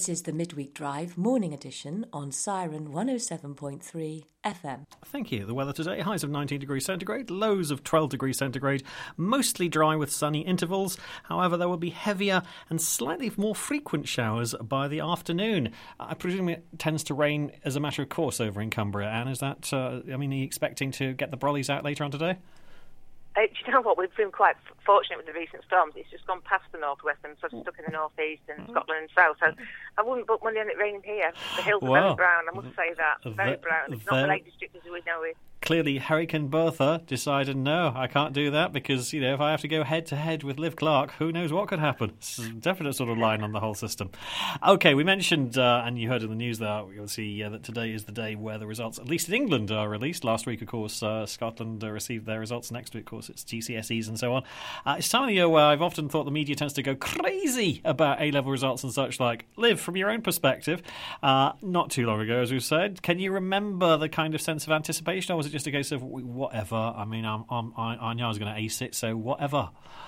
This is the Midweek Drive morning edition on Siren 107.3 FM. Thank you. The weather today, highs of 19 degrees centigrade, lows of 12 degrees centigrade, mostly dry with sunny intervals. However, there will be heavier and slightly more frequent showers by the afternoon. I presume it tends to rain as a matter of course over in Cumbria. Anne, is that, are you expecting to get the brollies out later on today? Do you know what? We've been quite fortunate with the recent storms. It's just gone past the northwest and sort of stuck in the northeast and Scotland and south. So I wouldn't put money on it raining here. The hills are very brown, I must say that. Very brown. It's not the Lake District as we know it. Clearly, Hurricane Bertha decided, no, I can't do that because, if I have to go head-to-head with Liv Clark, who knows what could happen. It's a definite sort of line on the whole system. OK, we mentioned, and you heard in the news there, you'll see that today is the day where the results, at least in England, are released. Last week, of course, Scotland received their results. Next week, of course, it's GCSEs and so on. It's time of the year where I've often thought the media tends to go crazy about A-level results and such like. Liv, from your own perspective, not too long ago, as we've said, can you remember the kind of sense of anticipation, or was it just a case of whatever? I know I was going to ace it, so whatever.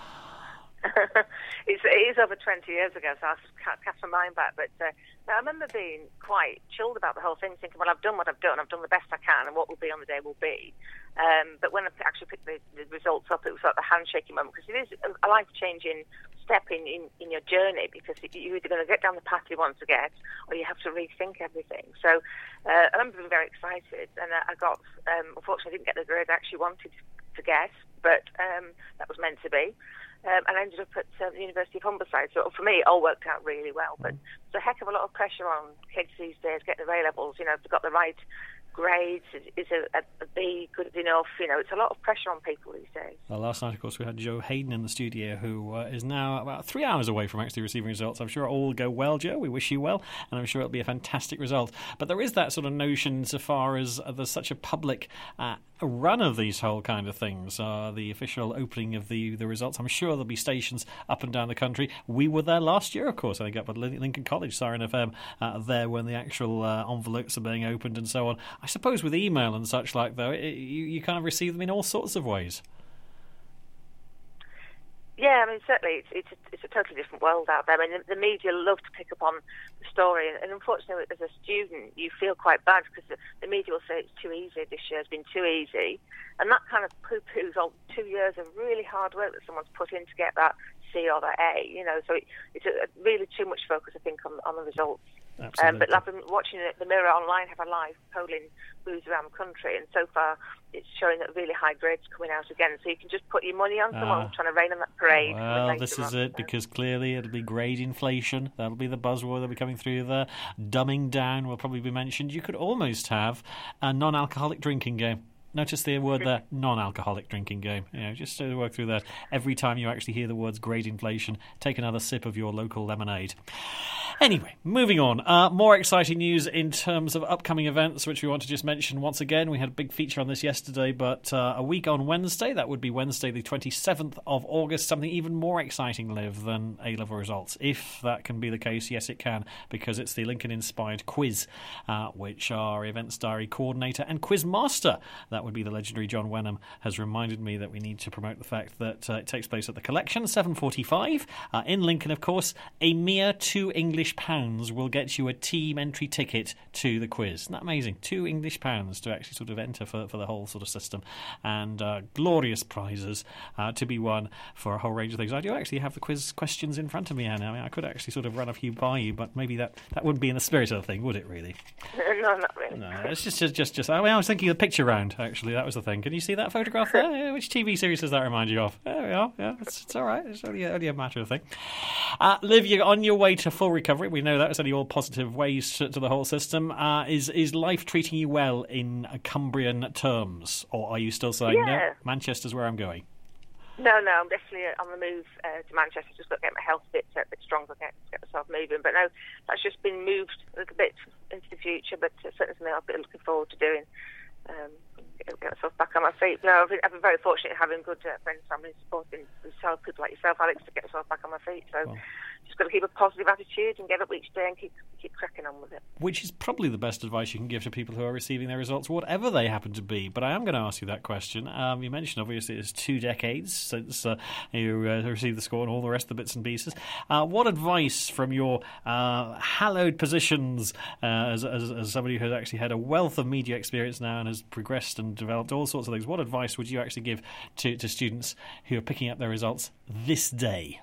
It is over 20 years ago, so I can't cast my mind back. But I remember being quite chilled about the whole thing, thinking, well, I've done what I've done. I've done the best I can, and what will be on the day will be. But when I actually picked the results up, it was like the handshaking moment, because it is a life-changing step in your journey, because you're either going to get down the path you want to get, or you have to rethink everything. So I remember being very excited, and I got, unfortunately, I didn't get the grade I actually wanted to get, but that was meant to be. And I ended up at the University of Humberside. So for me, it all worked out really well. But there's a heck of a lot of pressure on kids these days getting the A-levels. If they've got the right grades, is a B good enough? It's a lot of pressure on people these days. Well, last night, of course, we had Joe Hayden in the studio, who is now about 3 hours away from actually receiving results. I'm sure it all will go well, Joe. We wish you well, and I'm sure it'll be a fantastic result. But there is that sort of notion, so far as there's such a public run of these whole kind of things, the official opening of the results. I'm sure there'll be stations up and down the country. We were there last year, of course, I think up at Lincoln College, Siren FM, there when the actual envelopes are being opened and so on. I suppose with email and such like, though, you kind of receive them in all sorts of ways. Yeah, certainly it's a totally different world out there. The media love to pick up on the story, and unfortunately, as a student, you feel quite bad because the media will say it's too easy. This year's been too easy, and that kind of poo-poos all 2 years of really hard work that someone's put in to get that C or that A. So it's really too much focus, I think, on the results. But I've been watching the Mirror online have a live polling booths around the country, and so far it's showing that really high grades coming out again. So you can just put your money on someone trying to rain on that parade. Well, this is it, because clearly it'll be grade inflation. That'll be the buzzword that'll be coming through there. Dumbing down will probably be mentioned. You could almost have a non-alcoholic drinking game. Notice the word there, non-alcoholic drinking game. Just to work through that. Every time you actually hear the words grade inflation, take another sip of your local lemonade. Anyway, moving on. More exciting news in terms of upcoming events, which we want to just mention once again. We had a big feature on this yesterday, but a week on Wednesday, that would be Wednesday the 27th of August, something even more exciting, Liv, than A-level results. If that can be the case, yes it can, because it's the Lincoln-inspired quiz, which our events diary coordinator and quiz master, that would be the legendary John Wenham, has reminded me that we need to promote the fact that it takes place at the Collection, 7:45, in Lincoln, of course. A mere £2 will get you a team entry ticket to the quiz. Isn't that amazing? £2 to actually sort of enter for the whole sort of system, and glorious prizes to be won for a whole range of things. I do actually have the quiz questions in front of me, Anna. I could actually sort of run a few by you, but maybe that wouldn't be in the spirit of the thing, would it, really? No, not really. No, it's just I was thinking of the picture round, actually. That was the thing. Can you see that photograph there? Yeah, which TV series does that remind you of? There we are. Yeah, it's all right. It's only a matter of thing. Liv, you're on your way to full recovery. We know that. It's only all positive ways to the whole system. Is life treating you well in Cumbrian terms? Or are you still saying, no, Manchester's where I'm going? No, I'm definitely on the move to Manchester. Just got to get my health a bit stronger, get myself moving. But no, that's just been moved a little bit into the future, but certainly something I've been looking forward to doing. Get myself back on my feet. No, I've been very fortunate having good friends, family, supporting yourself, people like yourself, Alex, to get myself back on my feet. So, just got to keep a positive attitude and get up each day and keep cracking on with it. Which is probably the best advice you can give to people who are receiving their results, whatever they happen to be. But I am going to ask you that question. You mentioned, obviously, it's 2 decades since you received the score and all the rest of the bits and pieces. What advice from your hallowed positions as somebody who has actually had a wealth of media experience now and has progressed and developed all sorts of things, what advice would you actually give to students who are picking up their results this day?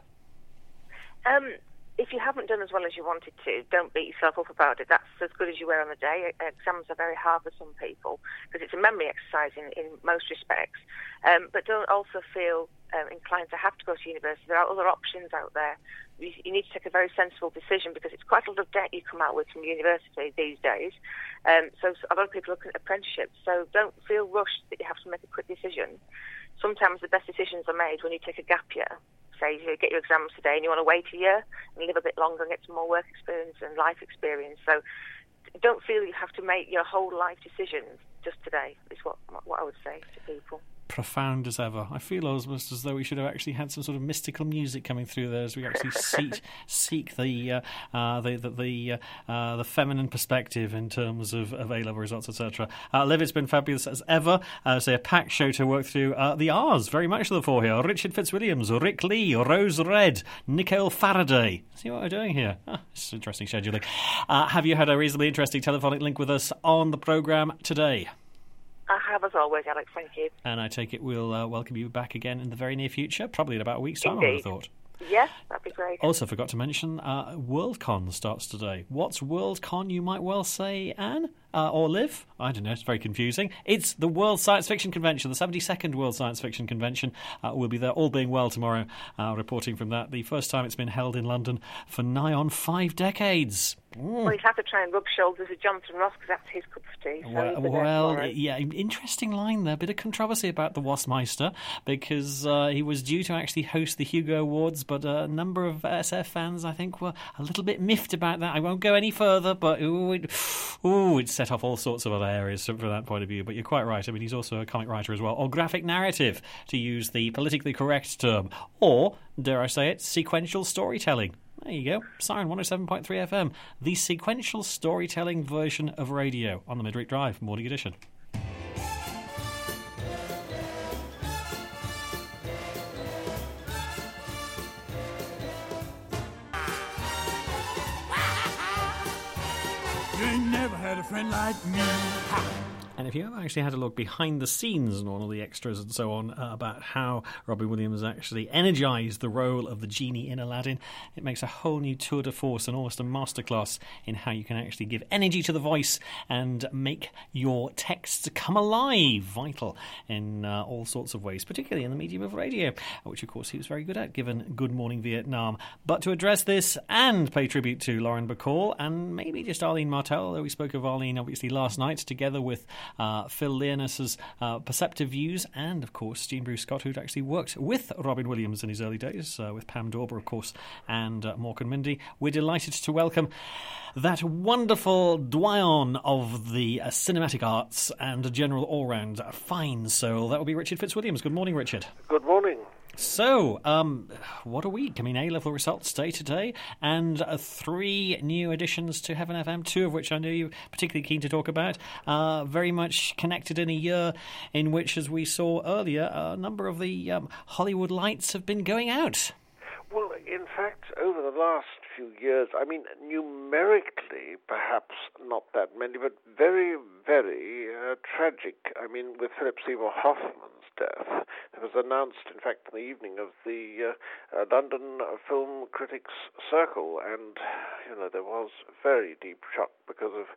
If you haven't done as well as you wanted to, don't beat yourself up about it. That's as good as you were on the day. Exams are very hard for some people because it's a memory exercise in most respects. But don't also feel inclined to have to go to university. There are other options out there. You need to take a very sensible decision because it's quite a lot of debt you come out with from university these days. So a lot of people look at apprenticeships. So don't feel rushed that you have to make a quick decision. Sometimes the best decisions are made when you take a gap year. Say you get your exams today and you want to wait a year and live a bit longer and get some more work experience and life experience. So don't feel you have to make your whole life decisions just today, is what I would say to people. Profound as ever. I feel almost as though we should have actually had some sort of mystical music coming through there as we actually seek the feminine perspective in terms of A-level results, etc. Liv, it's been fabulous as ever. A packed show to work through. The R's very much to the fore here. Richard Fitzwilliams, Rick Lee, Rose Red, Nicole Faraday. See what we're doing here? It's interesting scheduling. Have you had a reasonably interesting telephonic link with us on the programme today? I have, as always, Alex. Thank you. And I take it we'll welcome you back again in the very near future, probably in about a week's time, Indeed. I would have thought. Yes, that'd be great. Also forgot to mention, Worldcon starts today. What's Worldcon, you might well say, Anne? Or Liv? I don't know, it's very confusing. It's the World Science Fiction Convention, the 72nd World Science Fiction Convention. We'll be there, all being well, tomorrow, reporting from that. The first time it's been held in London for nigh on 5 decades. Well, you'd have to try and rub shoulders with Jonathan Ross because that's his cup of tea. So yeah, interesting line there. Bit of controversy about the Wasmeister because he was due to actually host the Hugo Awards, but a number of SF fans, I think, were a little bit miffed about that. I won't go any further, but it set off all sorts of other areas from that point of view. But you're quite right. I mean, he's also a comic writer as well, or graphic narrative, to use the politically correct term, or, dare I say it, sequential storytelling. There you go. Siren 107.3 FM, the sequential storytelling version of radio on the Midweek Drive, morning edition. You ain't never had a friend like me. Ha! And if you ever actually had a look behind the scenes and all of the extras and so on about how Robin Williams actually energised the role of the genie in Aladdin, it makes a whole new tour de force and almost a masterclass in how you can actually give energy to the voice and make your texts come alive, vital in all sorts of ways, particularly in the medium of radio, which of course he was very good at, given Good Morning Vietnam. But to address this and pay tribute to Lauren Bacall and maybe just Arlene Martell, although we spoke of Arlene obviously last night, together with Phil Leonard's perceptive views, and of course Jean Bruce Scott, who'd actually worked with Robin Williams in his early days, with Pam Dawber, of course, and Mork and Mindy. We're delighted to welcome that wonderful doyen of the cinematic arts and a general all-round fine soul. That will be Richard Fitzwilliams. Good morning, Richard. Good morning. So, what a week. I mean, A-level results day today, and 3 new additions to Heaven FM, 2 of which I know you're particularly keen to talk about. Very much connected in a year in which, as we saw earlier, a number of the Hollywood lights have been going out. Well, in fact, over the last few years, I mean, numerically, perhaps not that many, but very, very tragic. I mean, with Philip Seymour Hoffman's death, it was announced, in fact, in the evening of the London Film Critics Circle, and, you know, there was very deep shock because of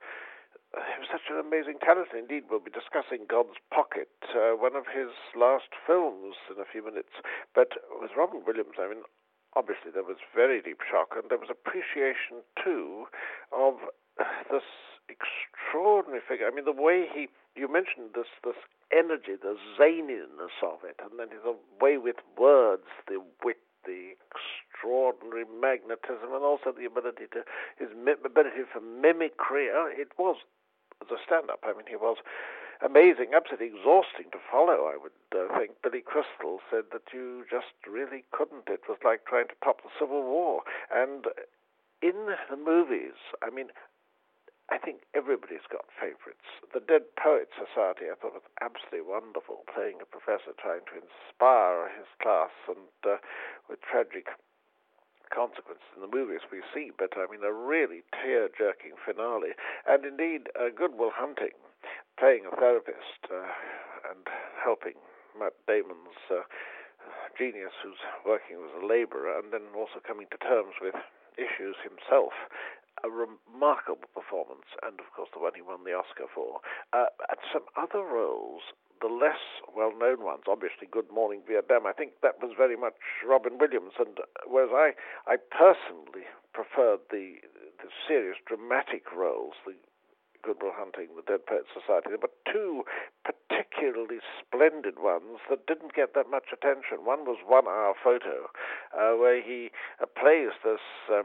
he was such an amazing talent. Indeed, we'll be discussing God's Pocket, one of his last films, in a few minutes. But with Robin Williams, I mean, obviously there was very deep shock, and there was appreciation, too, of this extraordinary figure. I mean, the way you mentioned this energy, the zaniness of it, and then his way with words, the wit, the extraordinary magnetism, and also the ability his ability for mimicry. It was, as a stand-up, I mean, he was amazing, absolutely exhausting to follow, I would think. Billy Crystal said that you just really couldn't. It was like trying to top the Civil War. And in the movies, I mean, I think everybody's got favorites. The Dead Poets Society, I thought, was absolutely wonderful, playing a professor trying to inspire his class, and with tragic consequences in the movies we see, but I mean a really tear-jerking finale. And indeed, Good Will Hunting, playing a therapist and helping Matt Damon's genius who's working as a labourer, and then also coming to terms with issues himself. A remarkable performance, and of course the one he won the Oscar for. And some other roles, the less well-known ones, obviously Good Morning Vietnam, I think that was very much Robin Williams, and whereas I personally preferred the serious dramatic roles, the Good Will Hunting, the Dead Poets Society. There were two particularly splendid ones that didn't get that much attention. One was 1 Hour Photo, where he plays this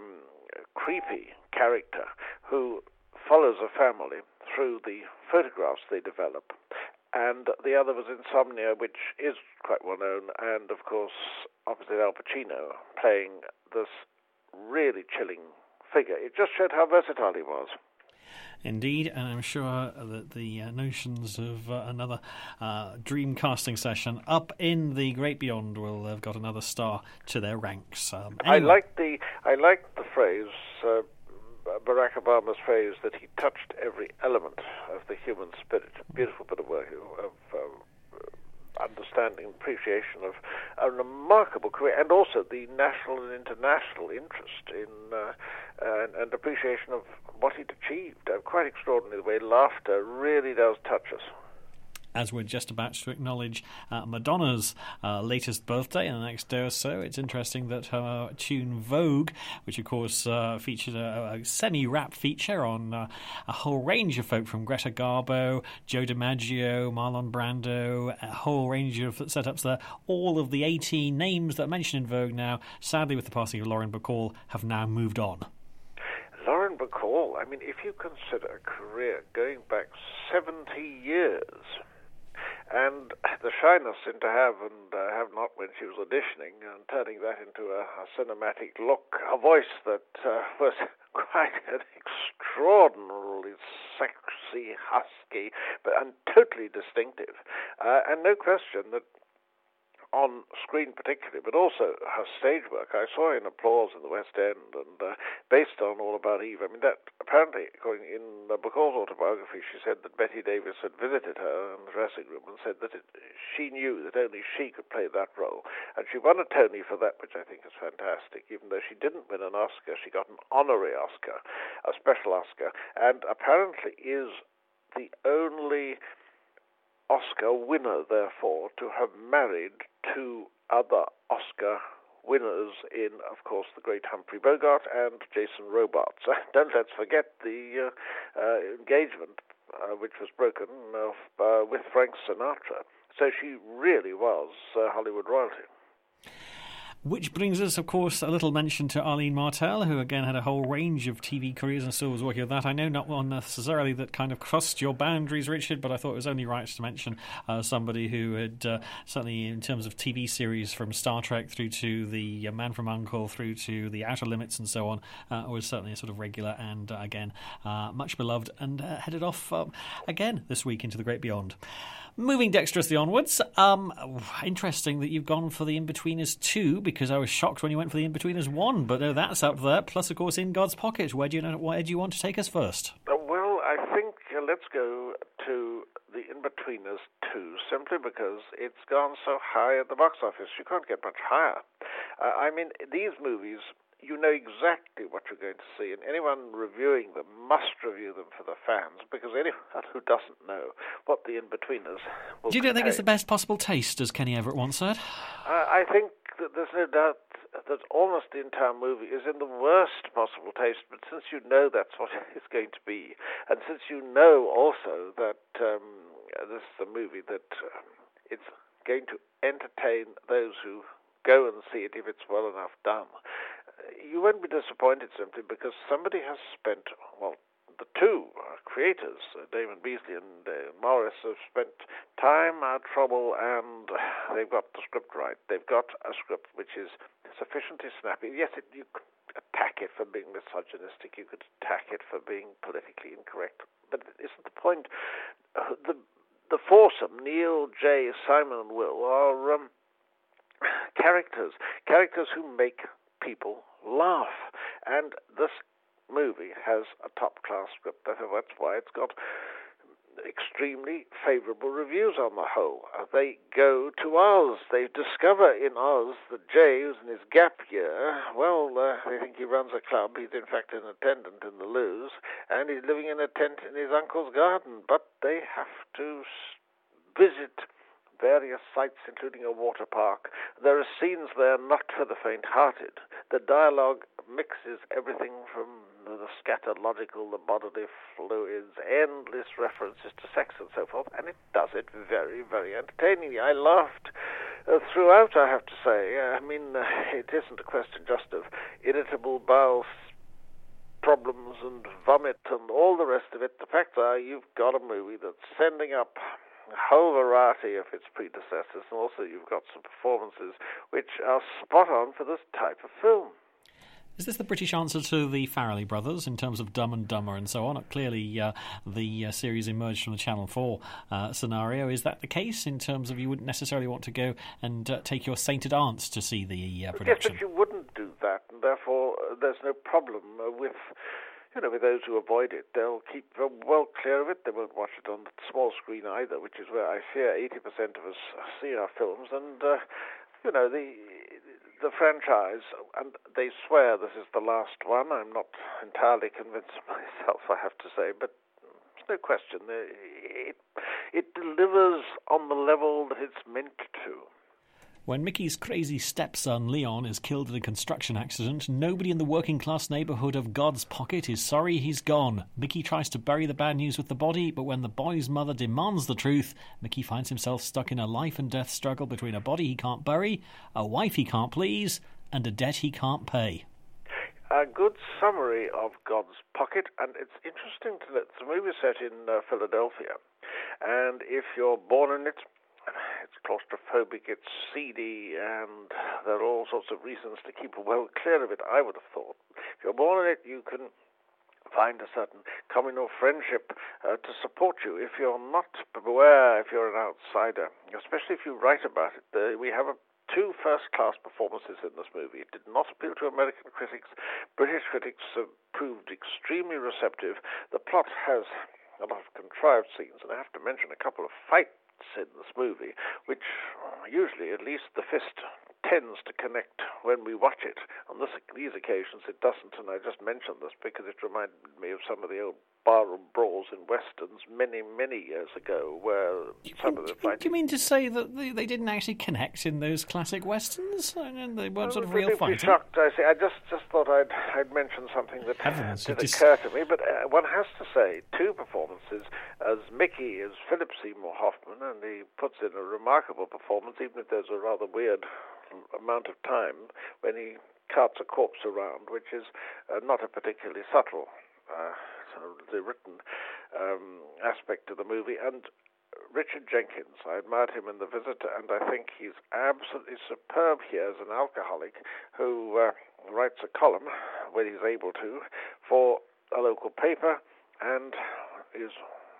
creepy character who follows a family through the photographs they develop. And the other was Insomnia, which is quite well known, and of course, opposite Al Pacino, playing this really chilling figure. It just showed how versatile he was. Indeed, and I'm sure that the notions of another dream casting session up in the great beyond will have got another star to their ranks. Anyway. I liked the phrase, Barack Obama's phrase, that he touched every element of the human spirit. Beautiful bit of work of understanding and appreciation of a remarkable career, and also the national and international interest in and appreciation of what he'd achieved. Quite extraordinary the way laughter really does touch us. As we're just about to acknowledge Madonna's latest birthday in the next day or so, it's interesting that her tune Vogue, which of course featured a semi-rap feature on a whole range of folk from Greta Garbo, Joe DiMaggio, Marlon Brando, a whole range of setups there. All of the 18 names that are mentioned in Vogue now, sadly with the passing of Lauren Bacall, have now moved on. Lauren Bacall, I mean, if you consider a career going back 70 years, and the shyness seemed to have and have not when she was auditioning, and turning that into a cinematic look, a voice that was quite an extraordinarily sexy, husky, and totally distinctive. And no question that on screen particularly, but also her stage work. I saw her in Applause in the West End, and based on All About Eve. I mean, that apparently, according in Bacall's autobiography, she said that Betty Davis had visited her in the dressing room and said that she knew that only she could play that role. And she won a Tony for that, which I think is fantastic. Even though she didn't win an Oscar, she got an honorary Oscar, a special Oscar, and apparently is the only Oscar winner, therefore, to have married two other Oscar winners in, of course, the great Humphrey Bogart and Jason Robards. Don't let's forget the engagement, which was broken with Frank Sinatra. So she really was Hollywood royalty. Which brings us, of course, a little mention to Arlene Martell, who again had a whole range of TV careers and still was working on that. I know not one necessarily that kind of crossed your boundaries, Richard, but I thought it was only right to mention somebody who had certainly, in terms of TV series from Star Trek through to the Man from U.N.C.L.E. through to the Outer Limits and so on, was certainly a sort of regular and, again, much beloved, and headed off again this week into the great beyond. Moving dexterously onwards, interesting that you've gone for the Inbetweeners 2, because I was shocked when you went for the Inbetweeners 1, but no, that's up there. Plus, of course, In God's Pocket. Where do you want to take us first? Well, I think let's go to the Inbetweeners 2, simply because it's gone so high at the box office. You can't get much higher. I mean, these movies, you know exactly what you're going to see, and anyone reviewing them must review them for the fans, because anyone who doesn't know what the Inbetweeners will You don't think it's the best possible taste, as Kenny Everett once said? I think that there's no doubt that almost the entire movie is in the worst possible taste, but since you know that's what it's going to be, and since you know also that this is a movie that it's going to entertain those who go and see it if it's well enough done, you won't be disappointed simply because somebody has spent, well, the two creators, Damon Beasley and Morris, have spent time, trouble, and they've got the script right. They've got a script which is sufficiently snappy. Yes, you could attack it for being misogynistic, you could attack it for being politically incorrect, but it isn't the point. The foursome, Neil, Jay, Simon, and Will, are characters who make people laugh, and this movie has a top-class script. That's why it's got extremely favourable reviews on the whole. They go to Oz. They discover in Oz that Jay, who's in his gap year, they think he runs a club. He's in fact an attendant in the Loos, and he's living in a tent in his uncle's garden. But they have to visit various sites, including a water park. There are scenes there not for the faint-hearted. The dialogue mixes everything from the scatological, the bodily fluids, endless references to sex and so forth, and it does it very, very entertainingly. I laughed throughout, I have to say. It isn't a question just of irritable bowel problems and vomit and all the rest of it. The facts are you've got a movie that's sending up a whole variety of its predecessors, and also you've got some performances which are spot on for this type of film. Is this the British answer to the Farrelly brothers in terms of Dumb and Dumber and so on? Clearly, the series emerged from the Channel 4 scenario. Is that the case in terms of you wouldn't necessarily want to go and take your sainted aunts to see the production? Yes, but you wouldn't do that, and therefore there's no problem with those who avoid it. They'll keep well clear of it. They won't watch it on the small screen either, which is where I fear 80% of us see our films. And, the franchise, and they swear this is the last one. I'm not entirely convinced myself, I have to say, but there's no question. It delivers on the level that it's meant to. When Mickey's crazy stepson, Leon, is killed in a construction accident, nobody in the working-class neighbourhood of God's Pocket is sorry he's gone. Mickey tries to bury the bad news with the body, but when the boy's mother demands the truth, Mickey finds himself stuck in a life-and-death struggle between a body he can't bury, a wife he can't please, and a debt he can't pay. A good summary of God's Pocket, and it's interesting to note the movie is set in Philadelphia, and if you're born in it, it's claustrophobic, it's seedy, and there are all sorts of reasons to keep well clear of it, I would have thought. If you're born in it, you can find a certain communal friendship to support you. If you're not, beware if you're an outsider, especially if you write about it. We have two first-class performances in this movie. It did not appeal to American critics. British critics have proved extremely receptive. The plot has a lot of contrived scenes, and I have to mention a couple of fights in this movie, which usually, at least the fist tends to connect when we watch it. On these occasions it doesn't, and I just mentioned this because it reminded me of some of the old barroom brawls in westerns many, many years ago, where some of the fighting... Do you mean to say that they didn't actually connect in those classic westerns? And they weren't sort of real fighting? Shocked, I see. I just thought I'd mention something that did occur to me, but one has to say, two performances, as Mickey is Philip Seymour Hoffman, and he puts in a remarkable performance, even if there's a rather weird amount of time when he carts a corpse around, which is not a particularly subtle the written aspect of the movie. And Richard Jenkins, I admired him in The Visitor, and I think he's absolutely superb here as an alcoholic who writes a column when he's able to for a local paper and is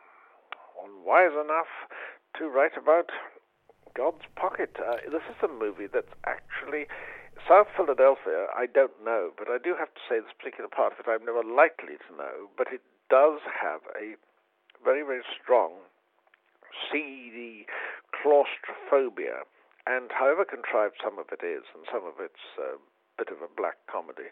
wise enough to write about God's Pocket. This is a movie that's actually... South Philadelphia, I don't know, but I do have to say this particular part of it I'm never likely to know, but it does have a very, very strong seedy claustrophobia, and however contrived some of it is, and some of it's a bit of a black comedy,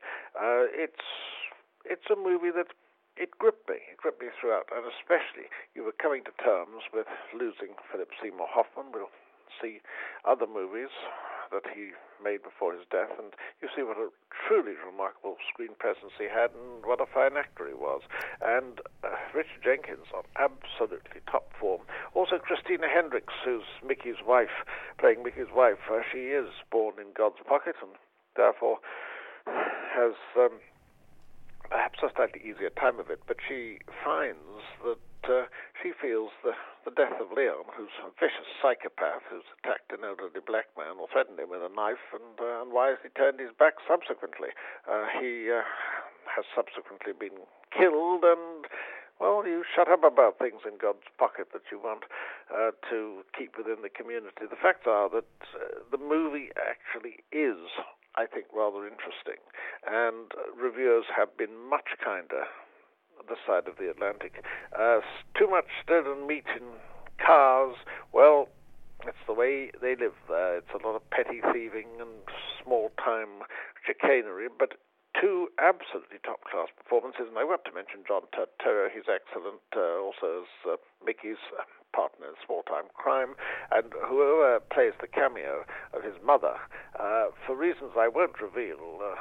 it's a movie that it gripped me throughout, and especially you were coming to terms with losing Philip Seymour Hoffman. We'll see other movies that he made before his death, and you see what a truly remarkable screen presence he had and what a fine actor he was. And Richard Jenkins on absolutely top form. Also Christina Hendricks, who's Mickey's wife, playing Mickey's wife. She is born in God's Pocket and therefore has perhaps a slightly easier time of it, but she finds that she feels the death of Leon, who's a vicious psychopath who's attacked an elderly black man or threatened him with a knife and unwisely turned his back subsequently. He has subsequently been killed, and, well, you shut up about things in God's pocket that you want to keep within the community. The facts are that the movie actually is, I think, rather interesting, and reviewers have been much kinder this side of the Atlantic. Too much stolen meat in cars, well, it's the way they live there. It's a lot of petty thieving and small-time chicanery, but two absolutely top-class performances, and I want to mention John Turturro. He's excellent, also as Mickey's partner in Small-Time Crime, and whoever plays the cameo of his mother, for reasons I won't reveal,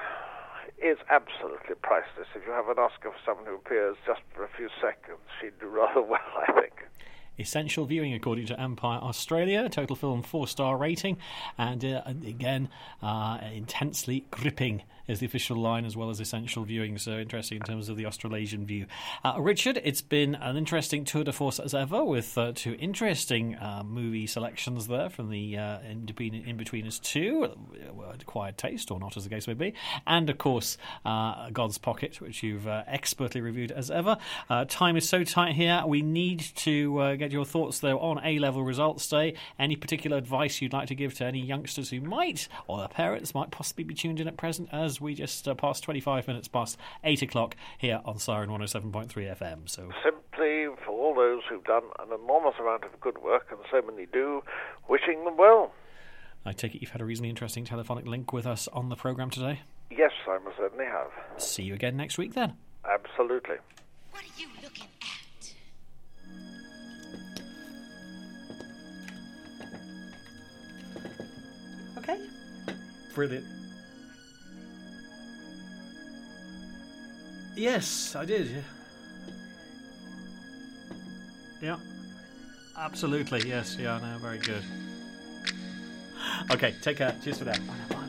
is absolutely priceless. If you have an Oscar for someone who appears just for a few seconds, she'd do rather well, I think. Essential viewing according to Empire Australia. Total film 4-star rating, and again, intensely gripping is the official line, as well as essential viewing. So interesting in terms of the Australasian view. Richard, it's been an interesting tour de force as ever, with two interesting movie selections there from the In-Betweeners 2, Acquired Taste, or not as the case may be, and of course God's Pocket, which you've expertly reviewed as ever. Time is so tight here. We need to get your thoughts though on A-level results day. Any particular advice you'd like to give to any youngsters who might, or their parents might possibly be tuned in at present, as we just passed 25 minutes past 8 o'clock here on Siren 107.3 FM. So simply, for all those who've done an enormous amount of good work, and so many do, wishing them well. I take it you've had a reasonably interesting telephonic link with us on the programme today? Yes, I most certainly have. See you again next week then. Absolutely. What are you looking at? Okay. Brilliant. Yes, I did. Yeah. Absolutely, yes. Yeah, no, very good. Okay, take care. Cheers for that. Bye.